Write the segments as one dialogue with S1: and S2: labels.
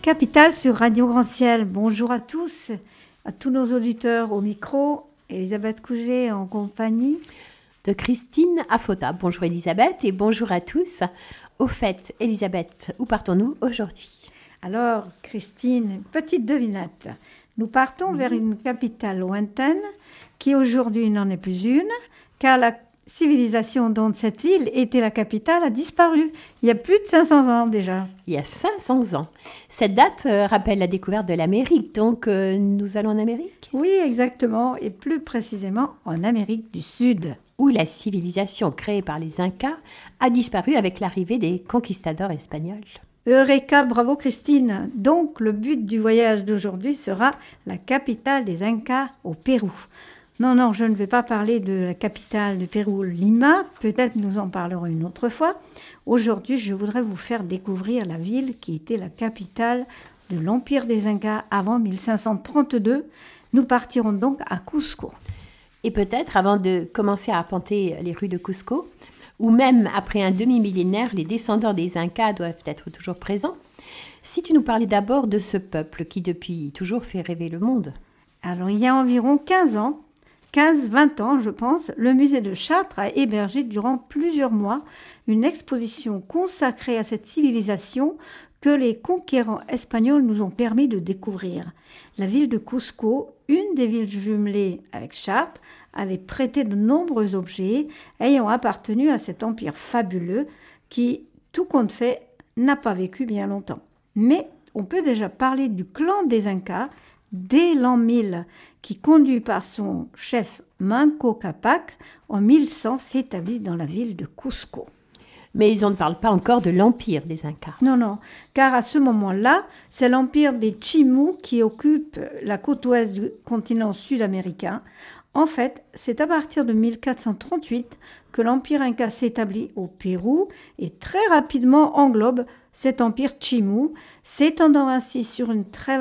S1: Capitale sur Radio Grand Ciel. Bonjour à tous nos auditeurs au micro. Elisabeth Couget en compagnie
S2: de Christine Afota. Bonjour Elisabeth et bonjour à tous. Au fait, Elisabeth, où partons-nous aujourd'hui?
S1: Alors, Christine, petite devinette. Nous partons vers une capitale lointaine qui aujourd'hui n'en est plus une, car la civilisation dont cette ville était la capitale a disparu. Il y a plus de 500 ans déjà.
S2: Il y a 500 ans. Cette date rappelle la découverte de l'Amérique, donc nous allons en Amérique?
S1: Oui, exactement, et plus précisément en Amérique du Sud.
S2: Où la civilisation créée par les Incas a disparu avec l'arrivée des conquistadors espagnols.
S1: Eureka, bravo Christine. Donc le but du voyage d'aujourd'hui sera la capitale des Incas au Pérou. Non, je ne vais pas parler de la capitale du Pérou, Lima. Peut-être nous en parlerons une autre fois. Aujourd'hui, je voudrais vous faire découvrir la ville qui était la capitale de l'Empire des Incas avant 1532. Nous partirons donc à Cusco.
S2: Et peut-être, avant de commencer à arpenter les rues de Cusco, ou même après un demi-millénaire, les descendants des Incas doivent être toujours présents. Si tu nous parlais d'abord de ce peuple qui depuis toujours fait rêver le monde.
S1: Alors, il y a environ 15-20 ans, je pense, le musée de Chartres a hébergé durant plusieurs mois une exposition consacrée à cette civilisation que les conquérants espagnols nous ont permis de découvrir. La ville de Cusco, une des villes jumelées avec Chartres, avait prêté de nombreux objets ayant appartenu à cet empire fabuleux qui, tout compte fait, n'a pas vécu bien longtemps. Mais on peut déjà parler du clan des Incas dès l'an 1000, qui, conduit par son chef Manco Cápac, en 1100 s'établit dans la ville de Cusco.
S2: Mais on ne parle pas encore de l'empire des Incas.
S1: Non, car à ce moment-là, c'est l'empire des Chimú qui occupe la côte ouest du continent sud-américain. En fait, c'est à partir de 1438 que l'empire Inca s'établit au Pérou et très rapidement englobe cet empire Chimú, s'étendant ainsi sur un très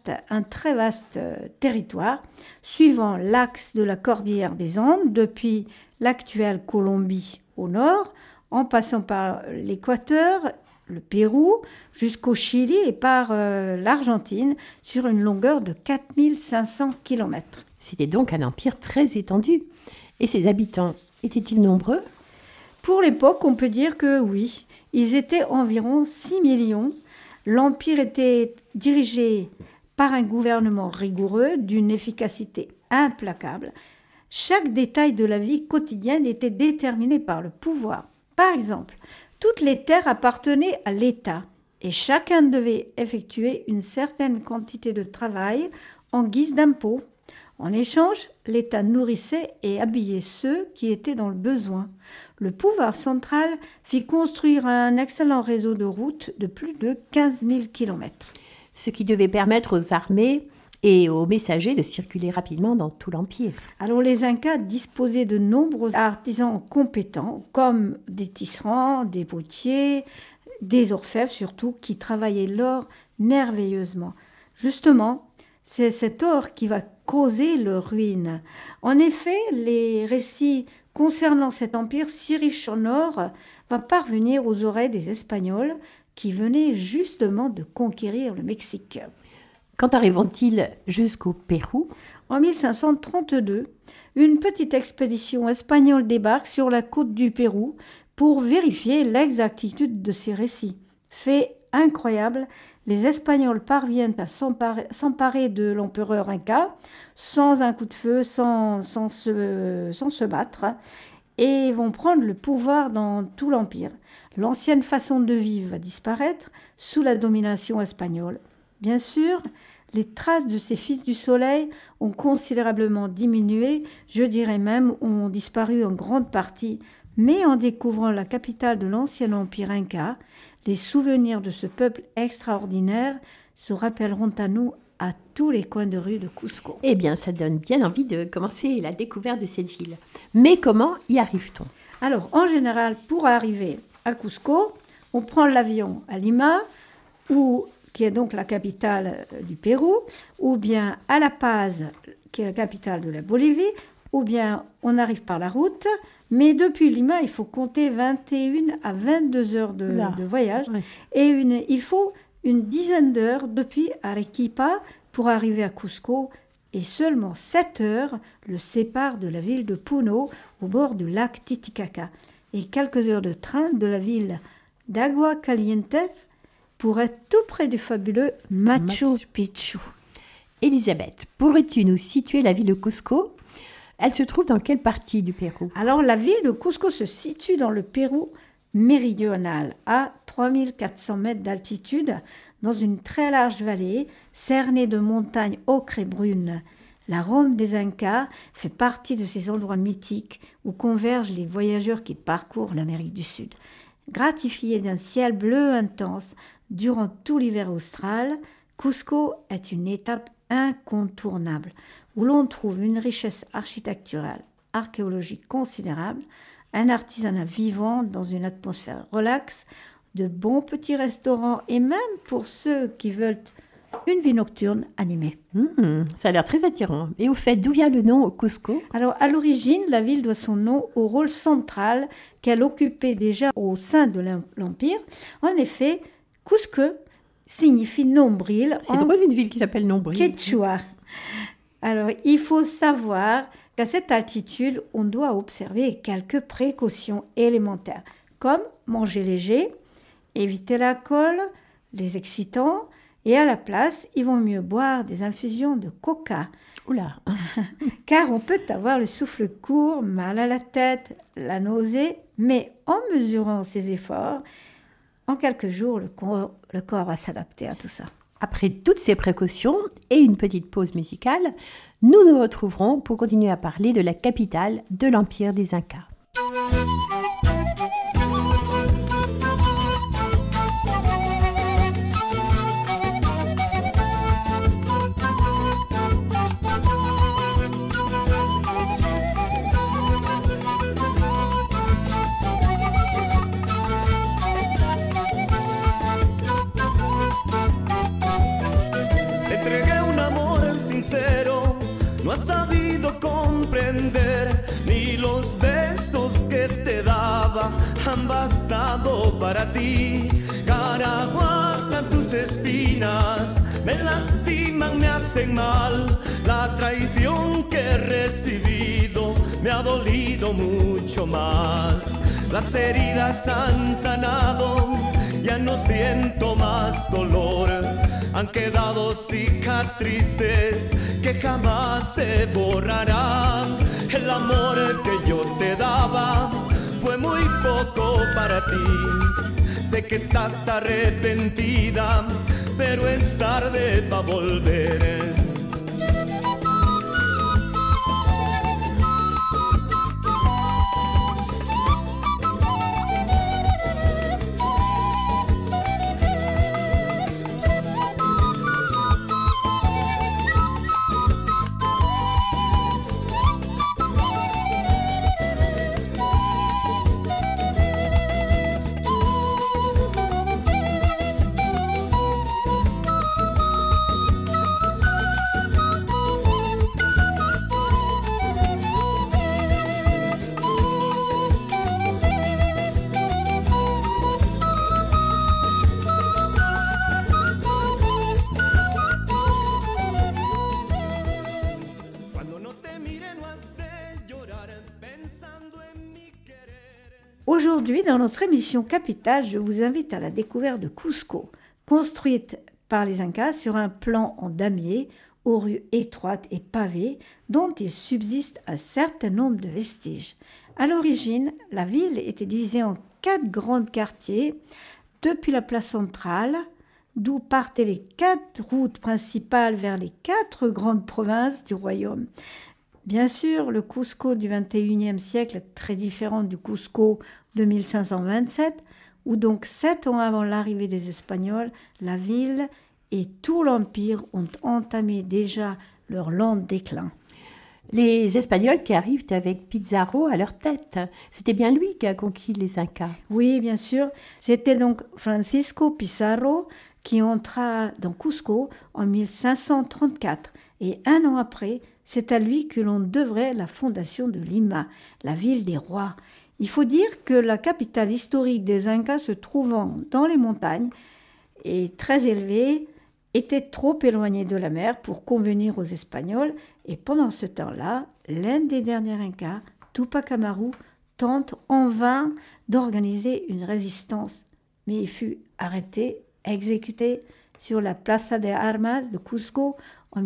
S1: vaste territoire, suivant l'axe de la cordillère des Andes, depuis l'actuelle Colombie au nord, en passant par l'Équateur, le Pérou, jusqu'au Chili et par l'Argentine, sur une longueur de 4500 km.
S2: C'était donc un empire très étendu. Et ses habitants étaient-ils nombreux?
S1: Pour l'époque, on peut dire que oui. Ils étaient environ 6 millions. L'empire était dirigé par un gouvernement rigoureux, d'une efficacité implacable. Chaque détail de la vie quotidienne était déterminé par le pouvoir. Par exemple, toutes les terres appartenaient à l'État et chacun devait effectuer une certaine quantité de travail en guise d'impôt. En échange, l'État nourrissait et habillait ceux qui étaient dans le besoin. Le pouvoir central fit construire un excellent réseau de routes de plus de 15 000 km.
S2: Ce qui devait permettre aux armées et aux messagers de circuler rapidement dans tout l'empire.
S1: Alors les Incas disposaient de nombreux artisans compétents, comme des tisserands, des potiers, des orfèvres surtout, qui travaillaient l'or merveilleusement. Justement, c'est cet or qui va causer leur ruine. En effet, les récits concernant cet empire si riche en or va parvenir aux oreilles des Espagnols qui venaient justement de conquérir le Mexique.
S2: Quand arriveront-ils jusqu'au Pérou?
S1: En 1532, une petite expédition espagnole débarque sur la côte du Pérou pour vérifier l'exactitude de ces récits. Fait incroyable, les Espagnols parviennent à s'emparer de l'empereur Inca sans un coup de feu, sans se battre, et vont prendre le pouvoir dans tout l'empire. L'ancienne façon de vivre va disparaître sous la domination espagnole. Bien sûr, les traces de ces fils du soleil ont considérablement diminué, je dirais même ont disparu en grande partie, mais en découvrant la capitale de l'ancien empire Inca, les souvenirs de ce peuple extraordinaire se rappelleront à nous à tous les coins de rue de Cusco.
S2: Eh bien, ça donne bien envie de commencer la découverte de cette ville. Mais comment y arrive-t-on?
S1: Alors, en général, pour arriver à Cusco, on prend l'avion à Lima, qui est donc la capitale du Pérou, ou bien à La Paz, qui est la capitale de la Bolivie, ou bien on arrive par la route, mais depuis Lima, il faut compter 21 à 22 heures de voyage,
S2: ouais.
S1: et il faut une dizaine d'heures depuis Arequipa pour arriver à Cusco et seulement 7 heures le séparent de la ville de Puno au bord du lac Titicaca et quelques heures de train de la ville d'Agua Caliente pour être tout près du fabuleux Machu Picchu.
S2: Elisabeth, pourrais-tu nous situer la ville de Cusco ? Elle se trouve dans quelle partie du Pérou ?
S1: Alors la ville de Cusco se situe dans le Pérou méridional, à 3400 mètres d'altitude, dans une très large vallée cernée de montagnes ocre et brunes. La Rome des Incas fait partie de ces endroits mythiques où convergent les voyageurs qui parcourent l'Amérique du Sud. Gratifiée d'un ciel bleu intense durant tout l'hiver austral, Cusco est une étape incontournable où l'on trouve une richesse architecturale, archéologique considérable, un artisanat vivant dans une atmosphère relaxe, de bons petits restaurants et même pour ceux qui veulent une vie nocturne animée.
S2: Ça a l'air très attirant. Et au fait, d'où vient le nom Cusco ?
S1: Alors, à l'origine, la ville doit son nom au rôle central qu'elle occupait déjà au sein de l'Empire. En effet, Cusco signifie nombril.
S2: C'est drôle, une ville qui s'appelle Nombril.
S1: Quechua. Alors, il faut savoir qu'à cette altitude, on doit observer quelques précautions élémentaires, comme manger léger, éviter l'alcool, les excitants, et à la place, il vaut mieux boire des infusions de coca.
S2: Oula.
S1: Car on peut avoir le souffle court, mal à la tête, la nausée, mais en mesurant ses efforts, en quelques jours, le corps va s'adapter à tout ça.
S2: Après toutes ces précautions et une petite pause musicale, nous nous retrouverons pour continuer à parler de la capitale de l'Empire des Incas.
S3: No has sabido comprender, ni los besos que te daba han bastado para ti. Caraguajan tus espinas, me lastiman, me hacen mal. La traición que he recibido me ha dolido mucho más. Las heridas han sanado, ya no siento más dolor. Han quedado cicatrices que jamás se borrarán. El amor que yo te daba fue muy poco para ti. Sé que estás arrepentida, pero es tarde para volver.
S1: Aujourd'hui, dans notre émission Capitale, je vous invite à la découverte de Cusco, construite par les Incas sur un plan en damier, aux rues étroites et pavées, dont il subsiste un certain nombre de vestiges. À l'origine, la ville était divisée en 4 grands quartiers, depuis la place centrale, d'où partaient les 4 routes principales vers les 4 grandes provinces du royaume. Bien sûr, le Cusco du XXIe siècle est très différent du Cusco de 1527, où donc 7 ans avant l'arrivée des Espagnols, la ville et tout l'Empire ont entamé déjà leur lent déclin.
S2: Les Espagnols qui arrivent avec Pizarro à leur tête, c'était bien lui qui a conquis les Incas.
S1: Oui, bien sûr. C'était donc Francisco Pizarro qui entra dans Cusco en 1534. Et un an après, c'est à lui que l'on devrait la fondation de Lima, la ville des rois. Il faut dire que la capitale historique des Incas se trouvant dans les montagnes, et très élevé, était trop éloigné de la mer pour convenir aux Espagnols. Et pendant ce temps-là, l'un des derniers Incas, Tupac Amaru, tente en vain d'organiser une résistance. Mais il fut arrêté, exécuté sur la Plaza de Armas de Cusco en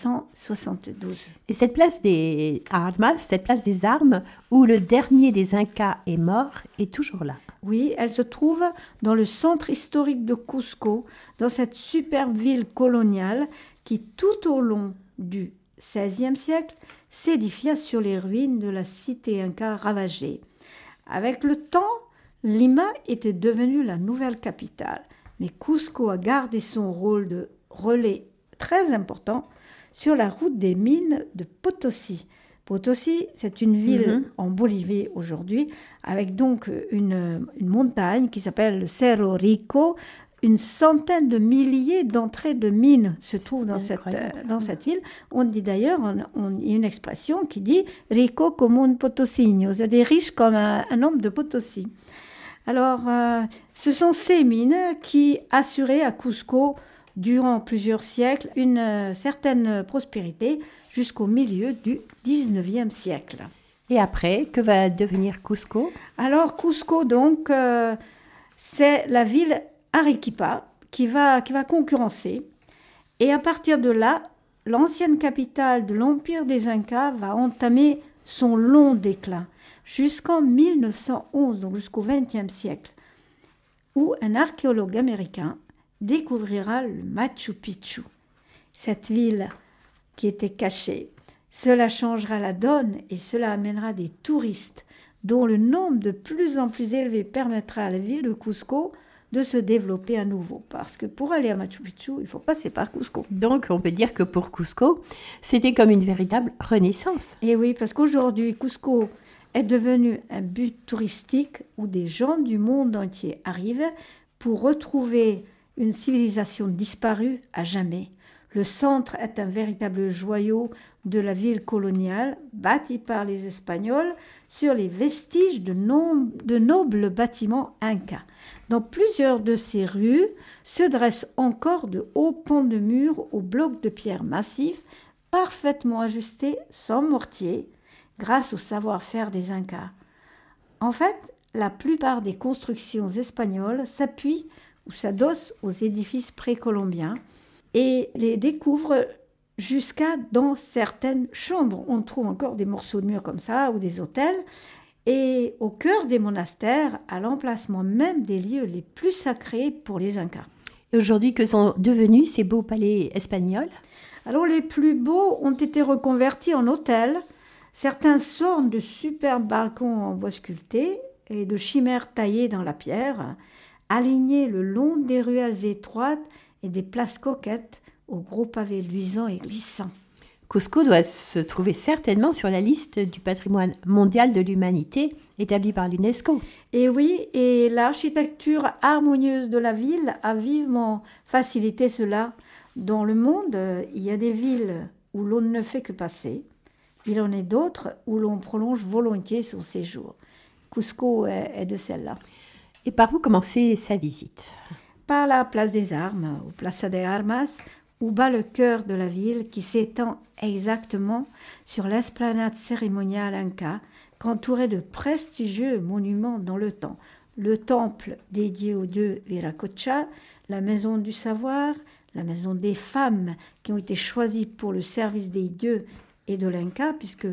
S1: 1572.
S2: Et cette place des Armas, cette place des armes, où le dernier des Incas est mort, est toujours là.
S1: Oui, elle se trouve dans le centre historique de Cusco, dans cette superbe ville coloniale qui, tout au long du XVIe siècle, s'édifia sur les ruines de la cité inca ravagée. Avec le temps, Lima était devenue la nouvelle capitale, mais Cusco a gardé son rôle de relais très important sur la route des mines de Potosi. Potosi, c'est une ville en Bolivie aujourd'hui, avec donc une montagne qui s'appelle le Cerro Rico. Une centaine de milliers d'entrées de mines se trouvent dans cette ville. On dit d'ailleurs, il y a une expression qui dit « rico como un potosino », c'est-à-dire riche comme un homme de Potosi. Alors, ce sont ces mines qui assuraient à Cusco, durant plusieurs siècles, une certaine prospérité jusqu'au milieu du XIXe siècle.
S2: Et après, que va devenir Cusco ?
S1: Alors, Cusco, donc, c'est la ville Arequipa qui va concurrencer. Et à partir de là, l'ancienne capitale de l'Empire des Incas va entamer son long déclin jusqu'en 1911, donc jusqu'au XXe siècle, où un archéologue américain découvrira le Machu Picchu. Cette ville qui était cachée, cela changera la donne et cela amènera des touristes dont le nombre de plus en plus élevé permettra à la ville de Cusco de se développer à nouveau. Parce que pour aller à Machu Picchu, il faut passer par Cusco.
S2: Donc, on peut dire que pour Cusco, c'était comme une véritable renaissance.
S1: Et oui, parce qu'aujourd'hui, Cusco est devenu un but touristique où des gens du monde entier arrivent pour retrouver une civilisation disparue à jamais. Le centre est un véritable joyau de la ville coloniale, bâti par les Espagnols sur les vestiges de nobles bâtiments incas. Dans plusieurs de ces rues se dressent encore de hauts pans de murs aux blocs de pierre massifs, parfaitement ajustés sans mortier, grâce au savoir-faire des Incas. En fait, la plupart des constructions espagnoles s'appuient ou s'adossent aux édifices précolombiens et les découvrent jusqu'à dans certaines chambres. On trouve encore des morceaux de murs comme ça ou des hôtels. Et au cœur des monastères, à l'emplacement même des lieux les plus sacrés pour les Incas.
S2: Et aujourd'hui, que sont devenus ces beaux palais espagnols ?
S1: Alors, les plus beaux ont été reconvertis en hôtels. Certains sortent de superbes balcons en bois sculpté et de chimères taillées dans la pierre, alignés le long des ruelles étroites et des places coquettes aux gros pavés luisants et glissants.
S2: Cusco doit se trouver certainement sur la liste du patrimoine mondial de l'humanité établie par l'UNESCO.
S1: Et oui, et l'architecture harmonieuse de la ville a vivement facilité cela. Dans le monde, il y a des villes où l'on ne fait que passer. Il en est d'autres où l'on prolonge volontiers son séjour. Cusco est de celle-là.
S2: Et par où commencer sa visite ?
S1: Par la place des Armes, ou Plaza de Armas, où bat le cœur de la ville qui s'étend exactement sur l'esplanade cérémoniale inca, qu'entourait de prestigieux monuments dans le temps. Le temple dédié au dieu Viracocha, la maison du savoir, la maison des femmes qui ont été choisies pour le service des dieux et de l'Inca, puisque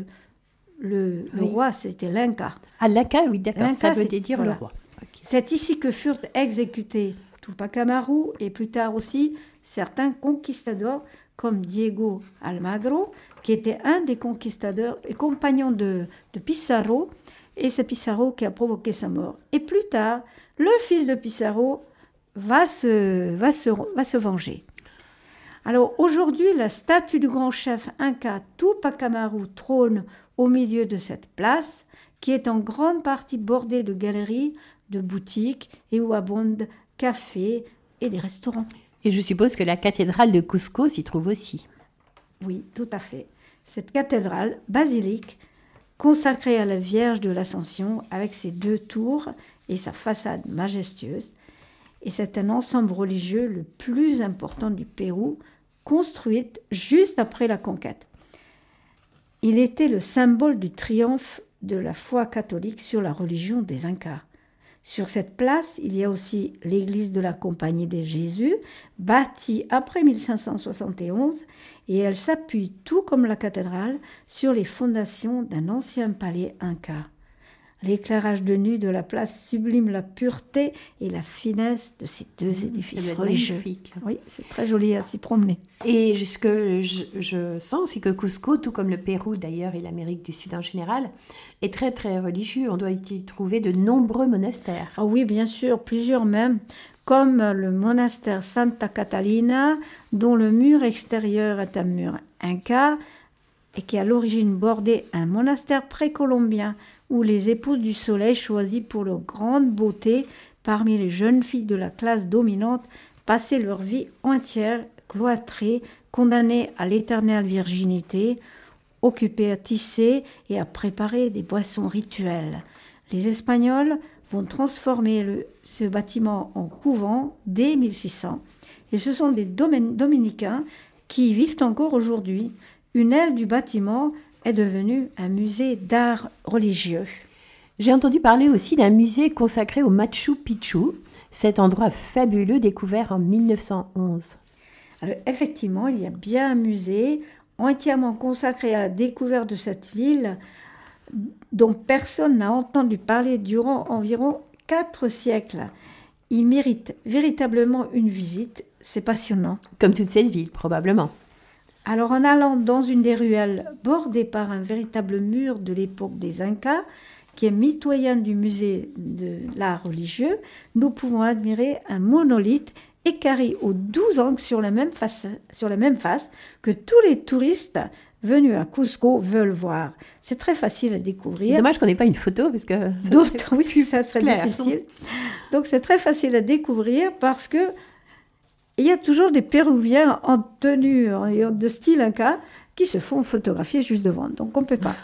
S1: le roi, c'était l'Inca.
S2: Ah, l'Inca, oui, d'accord,
S1: L'Inca,
S2: ça veut dire
S1: voilà.
S2: le roi. Okay.
S1: C'est ici que furent exécutés Tupac Amaru et plus tard aussi certains conquistadors comme Diego Almagro, qui était un des conquistadors et compagnon de Pizarro, et c'est Pizarro qui a provoqué sa mort. Et plus tard, le fils de Pizarro va se venger. Alors aujourd'hui, la statue du grand chef inca Tupac Amaru trône au milieu de cette place, qui est en grande partie bordée de galeries, de boutiques et où abondent cafés et des restaurants.
S2: Et je suppose que la cathédrale de Cusco s'y trouve aussi.
S1: Oui, tout à fait. Cette cathédrale basilique, consacrée à la Vierge de l'Ascension, avec ses 2 tours et sa façade majestueuse, et c'est un ensemble religieux le plus important du Pérou, construit juste après la conquête. Il était le symbole du triomphe de la foi catholique sur la religion des Incas. Sur cette place, il y a aussi l'église de la Compagnie de Jésus, bâtie après 1571, et elle s'appuie, tout comme la cathédrale, sur les fondations d'un ancien palais inca. L'éclairage de nuit de la place sublime la pureté et la finesse de ces deux édifices religieux.
S2: Magnifique.
S1: Oui, c'est très joli à s'y promener.
S2: Et ce que je sens, c'est que Cusco, tout comme le Pérou d'ailleurs et l'Amérique du Sud en général, est très très religieux. On doit y trouver de nombreux monastères.
S1: Ah oui, bien sûr, plusieurs même, comme le monastère Santa Catalina, dont le mur extérieur est un mur inca et qui à l'origine bordait un monastère précolombien où les épouses du soleil choisies pour leur grande beauté parmi les jeunes filles de la classe dominante passaient leur vie entière cloîtrées, condamnées à l'éternelle virginité, occupées à tisser et à préparer des boissons rituelles. Les Espagnols vont transformer ce bâtiment en couvent dès 1600 et ce sont des dominicains qui y vivent encore aujourd'hui. Une aile du bâtiment est devenue un musée d'art religieux.
S2: J'ai entendu parler aussi d'un musée consacré au Machu Picchu, cet endroit fabuleux découvert en 1911.
S1: Alors, effectivement, il y a bien un musée entièrement consacré à la découverte de cette ville dont personne n'a entendu parler durant environ 4 siècles. Il mérite véritablement une visite, c'est passionnant.
S2: Comme toute cette ville, probablement.
S1: Alors en allant dans une des ruelles bordée par un véritable mur de l'époque des Incas, qui est mitoyen du musée de l'art religieux, nous pouvons admirer un monolithe équarri aux 12 angles sur la même face que tous les touristes venus à Cusco veulent voir. C'est très facile à découvrir.
S2: Dommage qu'on n'ait pas une photo parce que
S1: oui, ça serait
S2: clair.
S1: Difficile. Donc c'est très facile à découvrir parce que il y a toujours des Péruviens en tenue de style inca qui se font photographier juste devant. Donc on ne peut pas.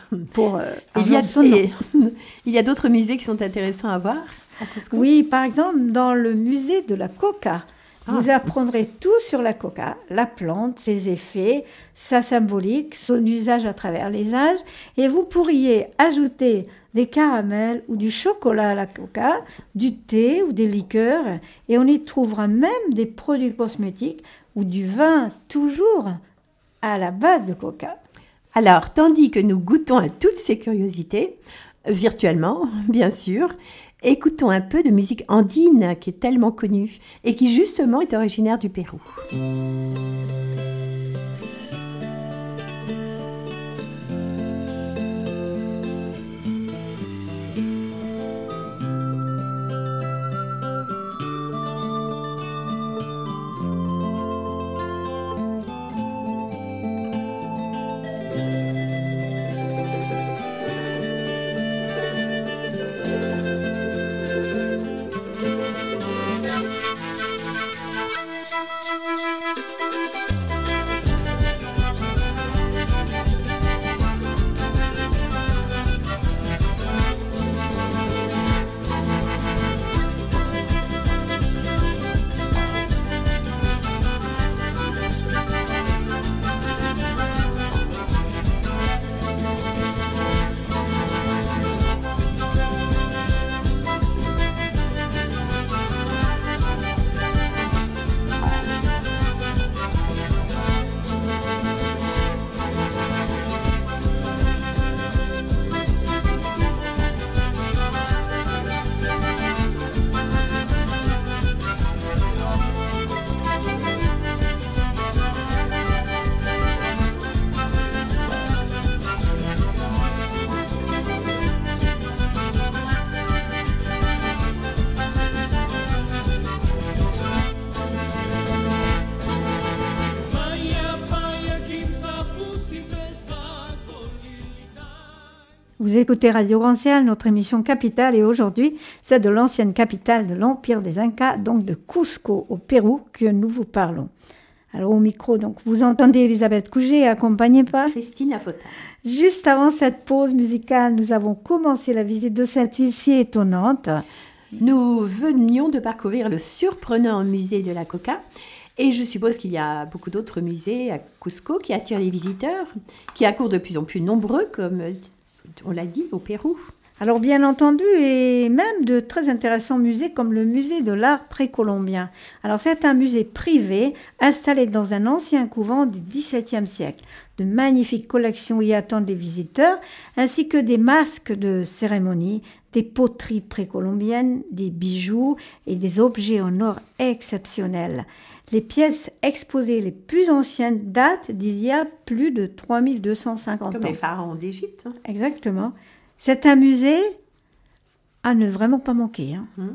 S2: Il y a d'autres musées qui sont intéressants à voir à Cusco.
S1: Oui, par exemple, dans le musée de la coca, vous apprendrez tout sur la coca, la plante, ses effets, sa symbolique, son usage à travers les âges, et vous pourriez ajouter des caramels ou du chocolat à la coca, du thé ou des liqueurs, et on y trouvera même des produits cosmétiques ou du vin, toujours à la base de coca.
S2: Alors, tandis que nous goûtons à toutes ces curiosités, virtuellement, bien sûr, écoutons un peu de musique andine qui est tellement connue et qui justement est originaire du Pérou.
S1: Vous écoutez Radio Grand Ciel, notre émission Capitale, et aujourd'hui, c'est de l'ancienne capitale de l'Empire des Incas, donc de Cusco, au Pérou, que nous vous parlons. Alors au micro, donc, vous entendez Elisabeth Couget, accompagnée par
S2: Christine Afota.
S1: Juste avant cette pause musicale, nous avons commencé la visite de cette ville si étonnante.
S2: Nous venions de parcourir le surprenant musée de la Coca et je suppose qu'il y a beaucoup d'autres musées à Cusco qui attirent les visiteurs, qui accourent de plus en plus nombreux, comme on l'a dit, au Pérou.
S1: Alors bien entendu, et même de très intéressants musées comme le musée de l'art précolombien. Alors c'est un musée privé installé dans un ancien couvent du XVIIe siècle. De magnifiques collections y attendent les visiteurs, ainsi que des masques de cérémonie, des poteries précolombiennes, des bijoux et des objets en or exceptionnels. Les pièces exposées les plus anciennes datent d'il y a plus de 3250 ans.
S2: Comme les pharaons d'Égypte. Hein.
S1: Exactement. C'est un musée à ne vraiment pas manquer.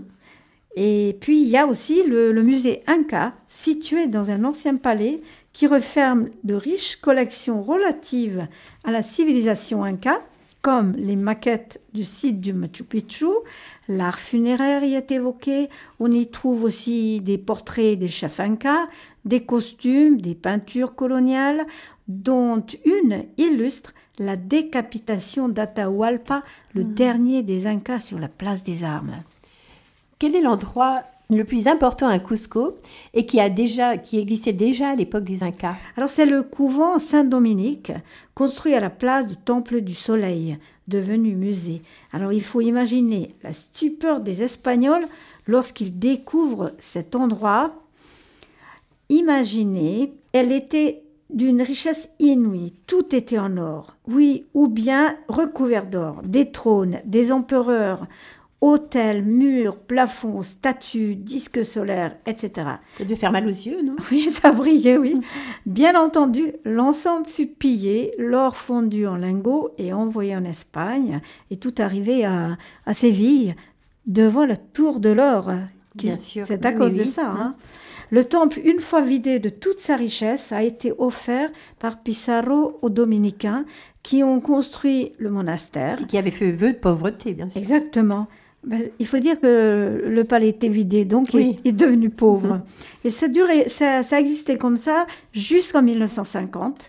S1: Et puis, il y a aussi le musée Inca, situé dans un ancien palais qui renferme de riches collections relatives à la civilisation Inca, comme les maquettes du site du Machu Picchu. L'art funéraire y est évoqué. On y trouve aussi des portraits des chefs Incas, des costumes, des peintures coloniales, dont une illustre la décapitation d'Atahualpa, le dernier des Incas sur la place des Armes.
S2: Quel est l'endroit le plus important à Cusco et qui existait déjà à l'époque des Incas?
S1: Alors c'est le couvent Saint-Dominique, construit à la place du Temple du Soleil, devenu musée. Alors il faut imaginer la stupeur des Espagnols lorsqu'ils découvrent cet endroit. Imaginez, elle était d'une richesse inouïe, tout était en or, oui, ou bien recouvert d'or, des trônes, des empereurs, hôtels, murs, plafonds, statues, disques solaires, etc.
S2: Ça devait faire mal aux yeux, non?
S1: Oui, ça brillait, oui. Bien entendu, l'ensemble fut pillé, l'or fondu en lingots et envoyé en Espagne, et tout arrivé à Séville, devant la tour de l'or.
S2: Bien sûr.
S1: C'est à cause de ça, hein. Le temple, une fois vidé de toute sa richesse, a été offert par Pizarro aux Dominicains qui ont construit le monastère.
S2: Et qui avait fait vœu de pauvreté, bien sûr.
S1: Exactement. Il faut dire que le palais était vidé, donc il est devenu pauvre. Et ça existait comme ça jusqu'en 1950,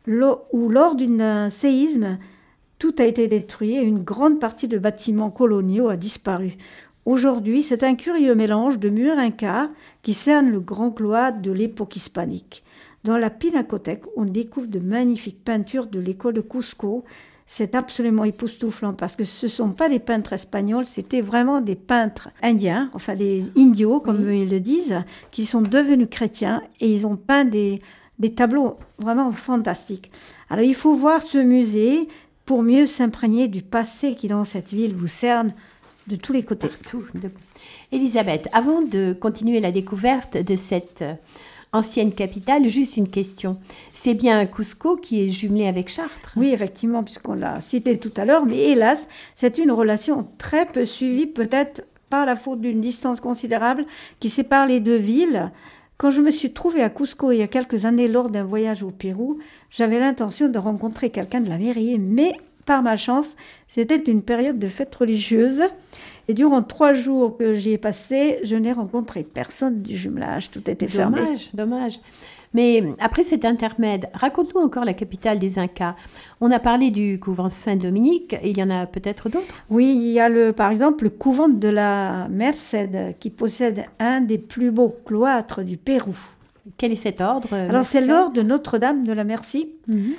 S1: où lors d'un séisme, tout a été détruit et une grande partie de bâtiments coloniaux a disparu. Aujourd'hui, c'est un curieux mélange de murs incas qui cernent le grand cloître de l'époque hispanique. Dans la pinacothèque, on découvre de magnifiques peintures de l'école de Cusco. C'est absolument époustouflant parce que ce ne sont pas des peintres espagnols, c'était vraiment des peintres indiens, enfin des indios, comme ils le disent, qui sont devenus chrétiens et ils ont peint des tableaux vraiment fantastiques. Alors il faut voir ce musée pour mieux s'imprégner du passé qui, dans cette ville, vous cerne de tous les côtés.
S2: Partout. Elisabeth, avant de continuer la découverte de cette ancienne capitale, juste une question. C'est bien Cusco qui est jumelé avec Chartres?
S1: Oui, effectivement, puisqu'on l'a cité tout à l'heure, mais hélas, c'est une relation très peu suivie, peut-être par la faute d'une distance considérable qui sépare les deux villes. Quand je me suis trouvée à Cusco il y a quelques années lors d'un voyage au Pérou, j'avais l'intention de rencontrer quelqu'un de la mairie, mais par ma chance, c'était une période de fête religieuse. Et durant 3 jours que j'y ai passé, je n'ai rencontré personne du jumelage. Tout était fermé.
S2: Dommage. Mais après cet intermède, raconte-nous encore la capitale des Incas. On a parlé du couvent Saint-Dominique, et il y en a peut-être d'autres?
S1: Oui, il y a par exemple le couvent de la Merced, qui possède un des plus beaux cloîtres du Pérou.
S2: Quel est cet ordre?
S1: Alors, c'est l'ordre de Notre-Dame de la Merci,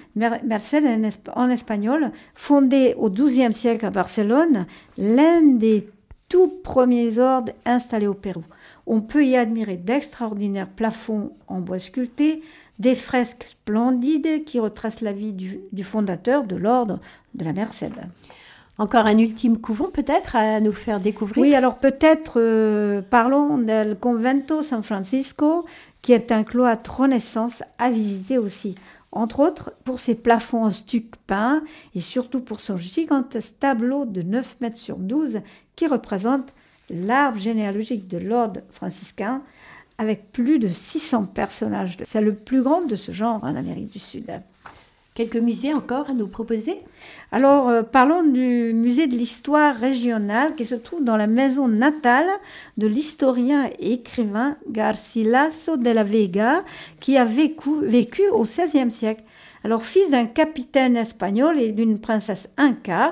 S1: Merced en espagnol, fondé au XIIe siècle à Barcelone, l'un des tout premiers ordres installés au Pérou. On peut y admirer d'extraordinaires plafonds en bois sculpté, des fresques splendides qui retracent la vie du fondateur de l'ordre de la Merced.
S2: Encore un ultime couvent peut-être à nous faire découvrir?
S1: Oui, alors peut-être parlons del Convento San Francisco, qui est un cloître Renaissance à visiter aussi. Entre autres pour ses plafonds en stuc peint et surtout pour son gigantesque tableau de 9 mètres sur 12 qui représente l'arbre généalogique de l'ordre franciscain avec plus de 600 personnages. C'est le plus grand de ce genre en Amérique du Sud.
S2: Quelques musées encore à nous proposer?
S1: Alors, parlons du musée de l'histoire régionale qui se trouve dans la maison natale de l'historien et écrivain Garcilaso de la Vega qui a vécu au XVIe siècle. Alors, fils d'un capitaine espagnol et d'une princesse inca,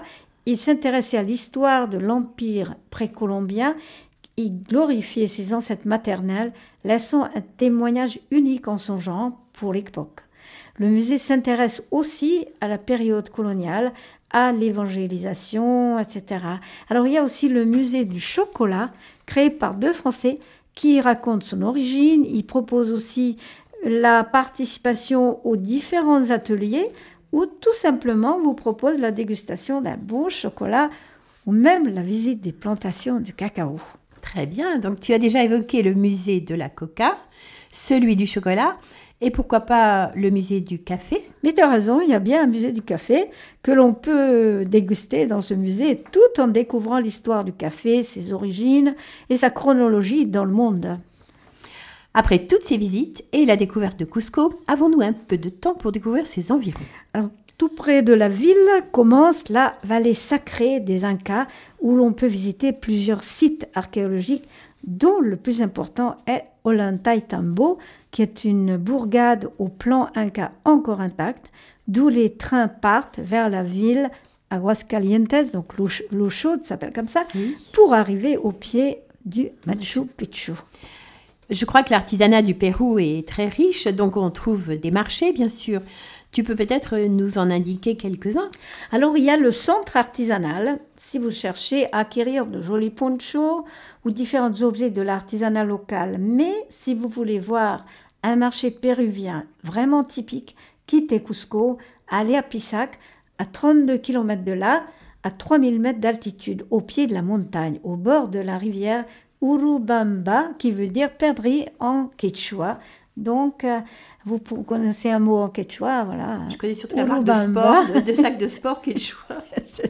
S1: Il s'intéressait à l'histoire de l'Empire précolombien. Il glorifiait ses ancêtres maternels, laissant un témoignage unique en son genre pour l'époque. Le musée s'intéresse aussi à la période coloniale, à l'évangélisation, etc. Alors il y a aussi le musée du chocolat, créé par 2 Français, qui raconte son origine. Il propose aussi la participation aux différents ateliers ou tout simplement vous propose la dégustation d'un bon chocolat ou même la visite des plantations de cacao.
S2: Très bien, donc tu as déjà évoqué le musée de la coca, celui du chocolat et pourquoi pas le musée du café.
S1: Mais tu as raison, il y a bien un musée du café que l'on peut déguster dans ce musée tout en découvrant l'histoire du café, ses origines et sa chronologie dans le monde.
S2: Après toutes ces visites et la découverte de Cusco, avons-nous un peu de temps pour découvrir ses environs?
S1: Alors, tout près de la ville commence la vallée sacrée des Incas où l'on peut visiter plusieurs sites archéologiques dont le plus important est Ollantaytambo qui est une bourgade au plan Inca encore intacte d'où les trains partent vers la ville Aguascalientes, donc l'eau chaude s'appelle comme ça, pour arriver au pied du Machu Picchu.
S2: Je crois que l'artisanat du Pérou est très riche, donc on trouve des marchés, bien sûr. Tu peux peut-être nous en indiquer quelques-uns?
S1: Alors, il y a le centre artisanal. Si vous cherchez à acquérir de jolis ponchos ou différents objets de l'artisanat local. Mais si vous voulez voir un marché péruvien vraiment typique, quittez Cusco, allez à Pisac, à 32 km de là, à 3000 mètres d'altitude, au pied de la montagne, au bord de la rivière Urubamba, qui veut dire perdrix en quechua. Donc, vous connaissez un mot en quechua, voilà.
S2: Je connais surtout la marque de sport, de sacs de sport quechua.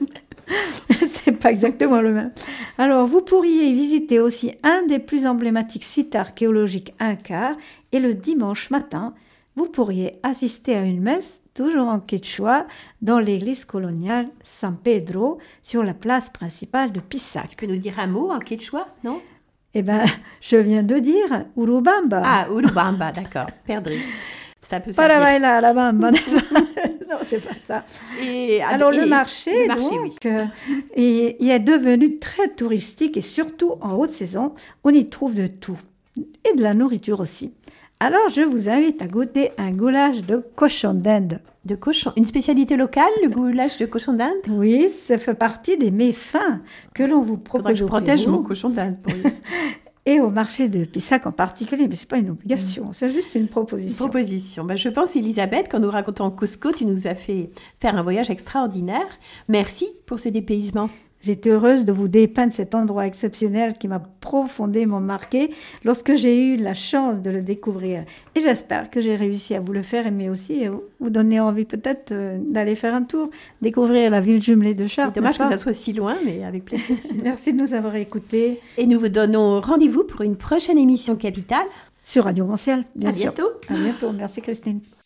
S1: C'est pas exactement le même. Alors, vous pourriez visiter aussi un des plus emblématiques sites archéologiques Inca, et le dimanche matin, vous pourriez assister à une messe, toujours en quechua, dans l'église coloniale San Pedro, sur la place principale de Pisac.
S2: Tu peux nous dire un mot en quechua, non?
S1: Eh bien, je viens de dire Urubamba.
S2: Ah, Urubamba, d'accord. Perdrix. Ça peut
S1: Para bailar la bamba. Non, c'est pas ça. Alors, le marché donc, oui. Il est devenu très touristique et surtout en haute saison, on y trouve de tout. Et de la nourriture aussi. Alors, je vous invite à goûter un goulash de cochon d'Inde.
S2: De cochon, une spécialité locale, le goulash de cochon d'Inde?
S1: Oui, ça fait partie des mets fins que l'on vous propose.
S2: Je protège mon cochon d'Inde pour lui.
S1: Et au marché de Pisac en particulier, mais ce n'est pas une obligation, c'est juste une proposition.
S2: Une proposition. Ben, je pense, Elisabeth, quand nous racontons Cusco, tu nous as fait faire un voyage extraordinaire. Merci pour ce dépaysement.
S1: J'étais heureuse de vous dépeindre cet endroit exceptionnel qui m'a profondément marqué lorsque j'ai eu la chance de le découvrir. Et j'espère que j'ai réussi à vous le faire aimer aussi et vous donner envie peut-être d'aller faire un tour, découvrir la ville jumelée de Chartres.
S2: C'est dommage que ça soit si loin, mais avec plaisir.
S1: Merci de nous avoir écoutés.
S2: Et nous vous donnons rendez-vous pour une prochaine émission Capitale.
S1: Sur Radio Arc-en-Ciel, bien sûr.
S2: À bientôt.
S1: À bientôt. Merci Christine.